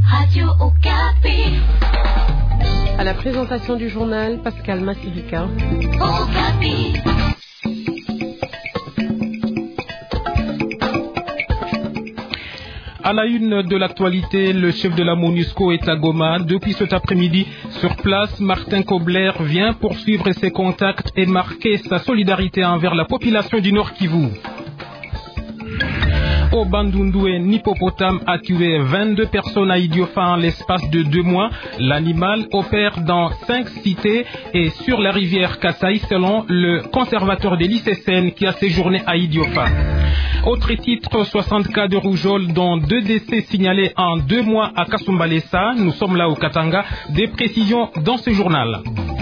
Radio Okapi. À la présentation du journal, Pascal Massirica. Okapi. À la une de l'actualité, le chef de la MONUSCO est à Goma. Depuis cet après-midi, sur place, Martin Kobler vient poursuivre ses contacts et marquer sa solidarité envers la population du Nord Kivu. Au Bandundu, un hippopotame a tué 22 personnes à Idiofa en l'espace de 2 mois. L'animal opère dans 5 cités et sur la rivière Kasaï selon le conservateur de l'ICCN qui a séjourné à Idiofa. Autre titre, 60 cas de rougeole dont 2 décès signalés en 2 mois à Kasumbalesa. Nous sommes là au Katanga. Des précisions dans ce journal.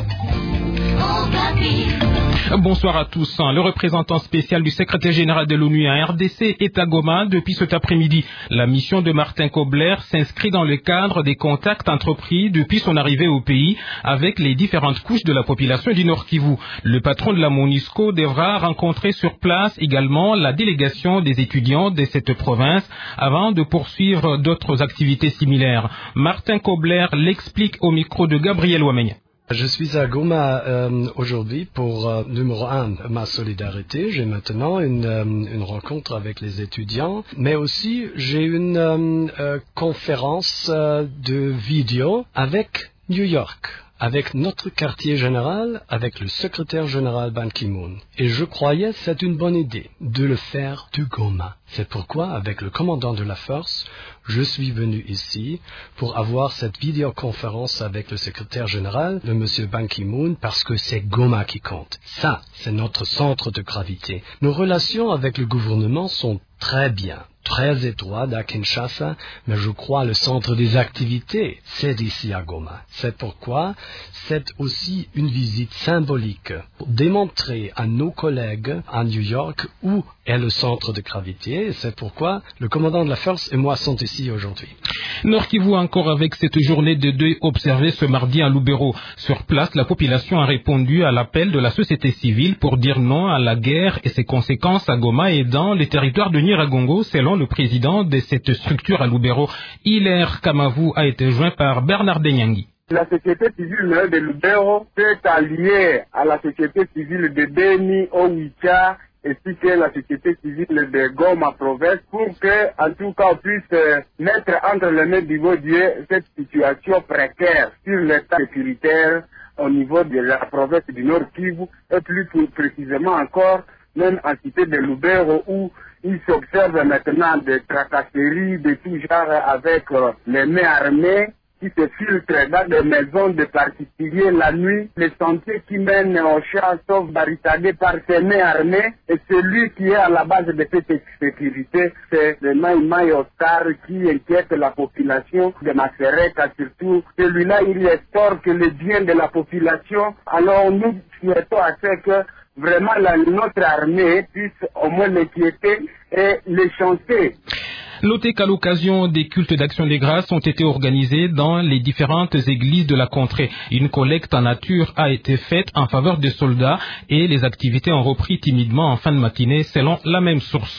Bonsoir à tous. Le représentant spécial du secrétaire général de l'ONU à RDC est à Goma depuis cet après-midi. La mission de Martin Kobler s'inscrit dans le cadre des contacts entrepris depuis son arrivée au pays avec les différentes couches de la population du Nord Kivu. Le patron de la MONUSCO devra rencontrer sur place également la délégation des étudiants de cette province avant de poursuivre d'autres activités similaires. Martin Kobler l'explique au micro de Gabriel Ouamenya. Je suis à Goma aujourd'hui pour, numéro 1, ma solidarité. J'ai maintenant une rencontre avec les étudiants, mais aussi j'ai une conférence de vidéo avec New York, avec notre quartier général, avec le secrétaire général Ban Ki-moon. Et je croyais que c'est une bonne idée de le faire de Goma. C'est pourquoi, avec le commandant de la force, je suis venu ici pour avoir cette vidéoconférence avec le secrétaire général, le monsieur Ban Ki-moon, parce que c'est Goma qui compte. Ça, c'est notre centre de gravité. Nos relations avec le gouvernement sont très bien, très étroites à Kinshasa, mais je crois le centre des activités, c'est ici à Goma. C'est pourquoi c'est aussi une visite symbolique pour démontrer à nos collègues à New York où est le centre de gravité. C'est pourquoi le commandant de la force et moi sont ici aujourd'hui. Nord Kivu encore avec cette journée de deuil observée ce mardi à Lubero. Sur place, la population a répondu à l'appel de la société civile pour dire non à la guerre et ses conséquences à Goma et dans les territoires de Nyiragongo, selon le président de cette structure à Lubero. Hilaire Kamavu a été joint par Bernard Denyangi. La société civile de Lubero s'est alliée à la société civile de Beni, Owicha, ainsi que la société civile de Goma Province pour que, en tout cas, on puisse mettre entre les mains du beau Dieu cette situation précaire sur l'état sécuritaire au niveau de la province du Nord Kivu et plus précisément encore, même en cité de Lubero où il s'observe maintenant des tracasseries de tout genre avec les mains armées qui se filtrent dans des maisons de particuliers la nuit. Les sentiers qui mènent au champ sont barricadés par ces mains armées et celui qui est à la base de cette sécurité, c'est le Maï Oscar qui inquiète la population de Masereka, surtout celui-là il estorque le bien de la population. Alors nous souhaitons à ce que vraiment notre armée puisse au moins l'inquiéter et les chanter. Notez qu'à l'occasion des cultes d'action des grâces ont été organisés dans les différentes églises de la contrée. Une collecte en nature a été faite en faveur des soldats et les activités ont repris timidement en fin de matinée selon la même source.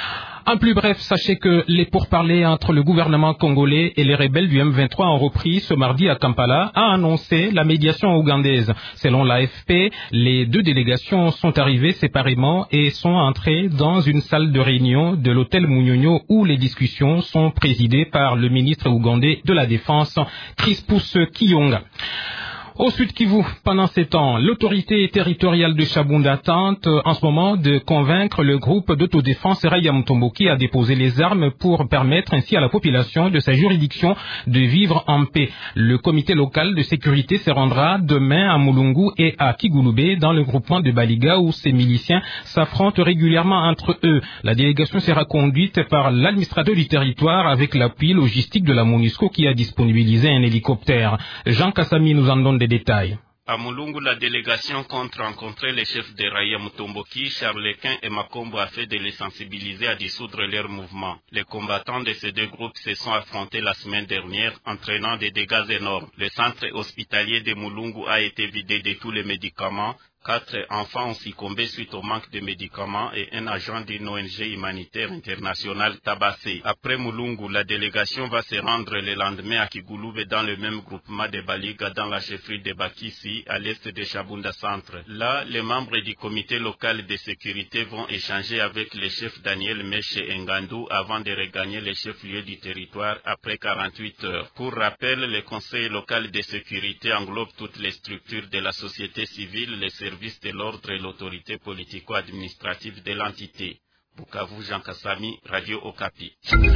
En plus bref, sachez que les pourparlers entre le gouvernement congolais et les rebelles du M23 ont repris ce mardi à Kampala, a annoncé la médiation ougandaise. Selon l'AFP, les 2 délégations sont arrivées séparément et sont entrées dans une salle de réunion de l'hôtel Munyonyo où les discussions sont présidées par le ministre ougandais de la Défense, Crispus Kiyonga. Au Sud Kivu, pendant ces temps, l'autorité territoriale de Chabunda tente en ce moment de convaincre le groupe d'autodéfense Raya Mutomboki à déposer les armes pour permettre ainsi à la population de sa juridiction de vivre en paix. Le comité local de sécurité se rendra demain à Mulungu et à Kigulube dans le groupement de Baliga où ces miliciens s'affrontent régulièrement entre eux. La délégation sera conduite par l'administrateur du territoire avec l'appui logistique de la MONUSCO qui a disponibilisé un hélicoptère. Jean Kassami nous en donne des détails. À Mulungu, la délégation compte rencontrer les chefs de Raya Mutomboki, Charlequin et Makombo afin de les sensibiliser à dissoudre leur mouvement. Les combattants de ces 2 groupes se sont affrontés la semaine dernière, entraînant des dégâts énormes. Le centre hospitalier de Mulungu a été vidé de tous les médicaments. 4 enfants ont succombé suite au manque de médicaments et un agent d'une ONG humanitaire internationale tabassé. Après Mulungu, la délégation va se rendre le lendemain à Kigouloube dans le même groupement de Baliga dans la chefferie de Bakissi à l'est de Chabunda Centre. Là, les membres du comité local de sécurité vont échanger avec le chef Daniel Meche Ngandou avant de regagner le chef-lieu du territoire après 48 heures. Pour rappel, le conseil local de sécurité englobe toutes les structures de la société civile, les services de l'ordre et l'autorité politico-administrative de l'entité. Bukavu, Jean Kassami, Radio Okapi.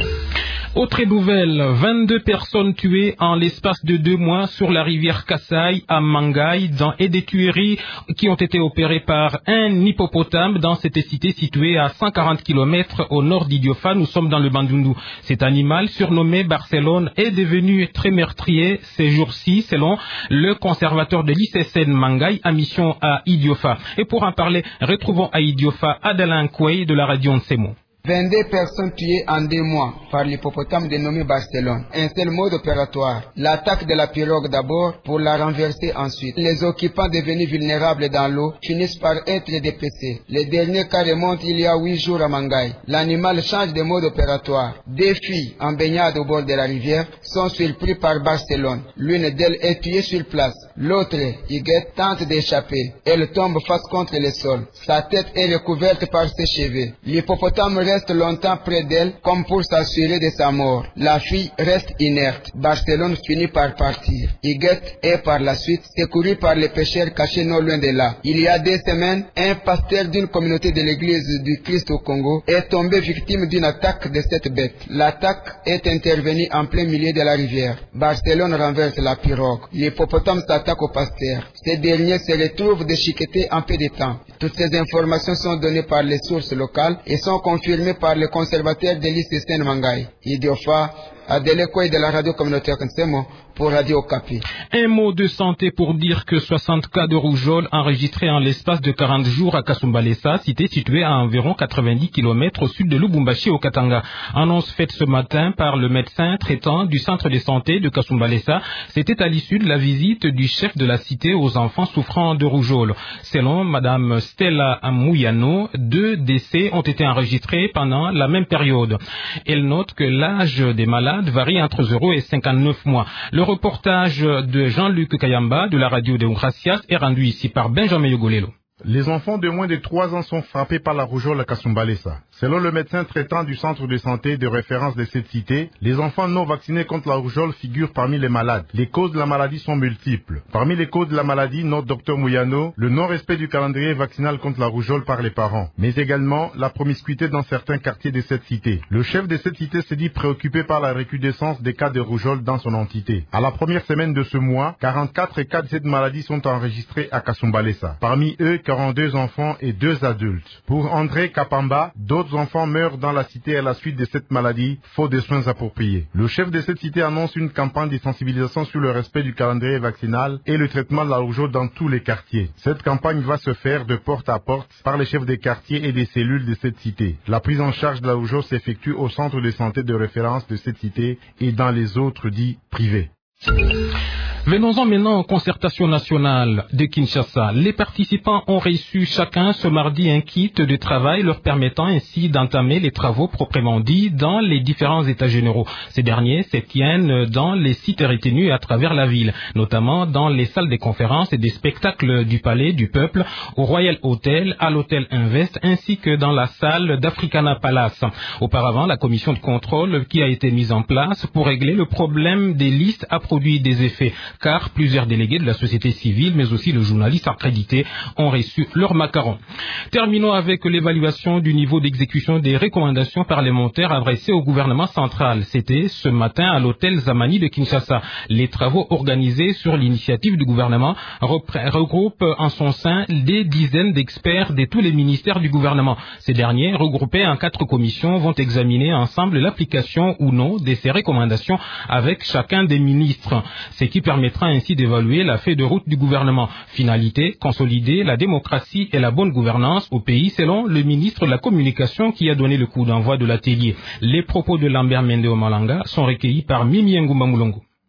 Autre nouvelle, 22 personnes tuées en l'espace de 2 mois sur la rivière Kassai à Mangaï et des tueries qui ont été opérées par un hippopotame dans cette cité située à 140 km au nord d'Idiofa. Nous sommes dans le Bandundu. Cet animal, surnommé Barcelone, est devenu très meurtrier ces jours-ci, selon le conservateur de l'ICSN Mangaï à mission à Idiofa. Et pour en parler, retrouvons à Idiofa Adelin Kouei de la radio Nsemo. 22 personnes tuées en 2 mois par l'hippopotame dénommé Barcelone. Un seul mode opératoire. L'attaque de la pirogue d'abord pour la renverser ensuite. Les occupants devenus vulnérables dans l'eau finissent par être dépecés. Le dernier cas remonte il y a 8 jours à Mangaï. L'animal change de mode opératoire. 2 filles en baignade au bord de la rivière sont surprises par Barcelone. L'une d'elles est tuée sur place. L'autre, Higuette, tente d'échapper. Elle tombe face contre le sol. Sa tête est recouverte par ses cheveux. L'hippopotame reste longtemps près d'elle comme pour s'assurer de sa mort. La fille reste inerte. Barcelone finit par partir. Higuette est par la suite secouru par les pêcheurs cachés non loin de là. Il y a 2 semaines, un pasteur d'une communauté de l'église du Christ au Congo est tombé victime d'une attaque de cette bête. L'attaque est intervenue en plein milieu de la rivière. Barcelone renverse la pirogue. L'hippopotame s'attaque au pasteur. Ces derniers se retrouvent déchiquetés en peu de temps. Toutes ces informations sont données par les sources locales et sont confirmées par le conservateur de l'ICSN Mangaï. Idiofa, Adele Kouei de la radio communautaire Nsemo pour Radio Okapi. Un mot de santé pour dire que 60 cas de rougeole enregistrés en l'espace de 40 jours à Kasumbalesa, cité située à environ 90 km au sud de Lubumbashi au Katanga. Annonce faite ce matin par le médecin traitant du centre de santé de Kasumbalesa. C'était à l'issue de la visite du chef de la cité aux enfants souffrant de rougeole. Selon madame Stella Amouyano, 2 décès ont été enregistrés pendant la même période. Elle note que l'âge des malades varie entre 0 et 59 mois. Le reportage de Jean-Luc Kayamba de la radio de Gracias est rendu ici par Benjamin Yogolelo. Les enfants de moins de 3 ans sont frappés par la rougeole à Kasumbalesa. Selon le médecin traitant du centre de santé de référence de cette cité, les enfants non vaccinés contre la rougeole figurent parmi les malades. Les causes de la maladie sont multiples. Parmi les causes de la maladie, note Dr Mouyano, le non-respect du calendrier vaccinal contre la rougeole par les parents, mais également la promiscuité dans certains quartiers de cette cité. Le chef de cette cité s'est dit préoccupé par la recrudescence des cas de rougeole dans son entité. À la première semaine de ce mois, 44 cas de cette maladie sont enregistrés à Kasumbalesa. Parmi eux, 42 enfants et 2 adultes. Pour André Kapamba, d'autres enfants meurent dans la cité à la suite de cette maladie, faute de soins appropriés. Le chef de cette cité annonce une campagne de sensibilisation sur le respect du calendrier vaccinal et le traitement de la rougeole dans tous les quartiers. Cette campagne va se faire de porte à porte par les chefs des quartiers et des cellules de cette cité. La prise en charge de la rougeole s'effectue au centre de santé de référence de cette cité et dans les autres dits privés. Venons-en maintenant aux concertations nationales de Kinshasa. Les participants ont reçu chacun ce mardi un kit de travail leur permettant ainsi d'entamer les travaux proprement dits dans les différents états généraux. Ces derniers se tiennent dans les sites retenus à travers la ville, notamment dans les salles des conférences et des spectacles du Palais du Peuple, au Royal Hotel, à l'Hôtel Invest, ainsi que dans la salle d'Africana Palace. Auparavant, la commission de contrôle qui a été mise en place pour régler le problème des listes a produit des effets, car plusieurs délégués de la société civile, mais aussi le journaliste accrédité, ont reçu leur macaron. Terminons avec l'évaluation du niveau d'exécution des recommandations parlementaires adressées au gouvernement central. C'était ce matin à l'hôtel Zamani de Kinshasa. Les travaux organisés sur l'initiative du gouvernement regroupent en son sein des dizaines d'experts de tous les ministères du gouvernement. Ces derniers, regroupés en 4 commissions, vont examiner ensemble l'application ou non de ces recommandations avec chacun des ministres, ce qui permettra ainsi d'évaluer la feuille de route du gouvernement. Finalité, consolider la démocratie et la bonne gouvernance au pays, selon le ministre de la Communication qui a donné le coup d'envoi de l'atelier. Les propos de Lambert Mende Omalanga sont recueillis par Mimi Ngumba Moulongo.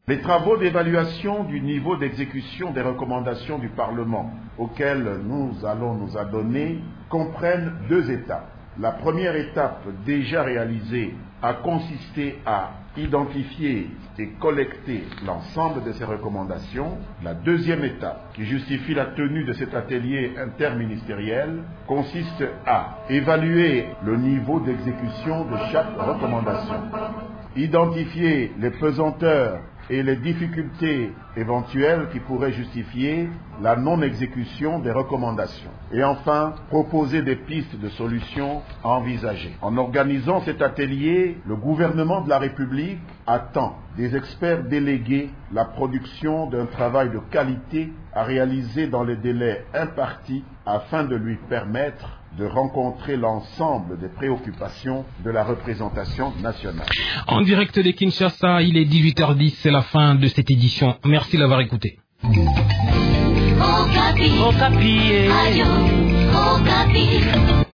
Les travaux d'évaluation du niveau d'exécution des recommandations du Parlement auxquelles nous allons nous adonner comprennent 2 étapes. La première étape déjà réalisée a consisté à identifier et collecter l'ensemble de ces recommandations. La deuxième étape, qui justifie la tenue de cet atelier interministériel, consiste à évaluer le niveau d'exécution de chaque recommandation, identifier les pesanteurs et les difficultés éventuelles qui pourraient justifier la non-exécution des recommandations. Et enfin, proposer des pistes de solutions à envisager. En organisant cet atelier, le gouvernement de la République attend des experts délégués la production d'un travail de qualité à réaliser dans les délais impartis afin de lui permettre de rencontrer l'ensemble des préoccupations de la représentation nationale. En direct de Kinshasa, il est 18h10, c'est la fin de cette édition. Merci d'avoir écouté. Okapi. Okapi.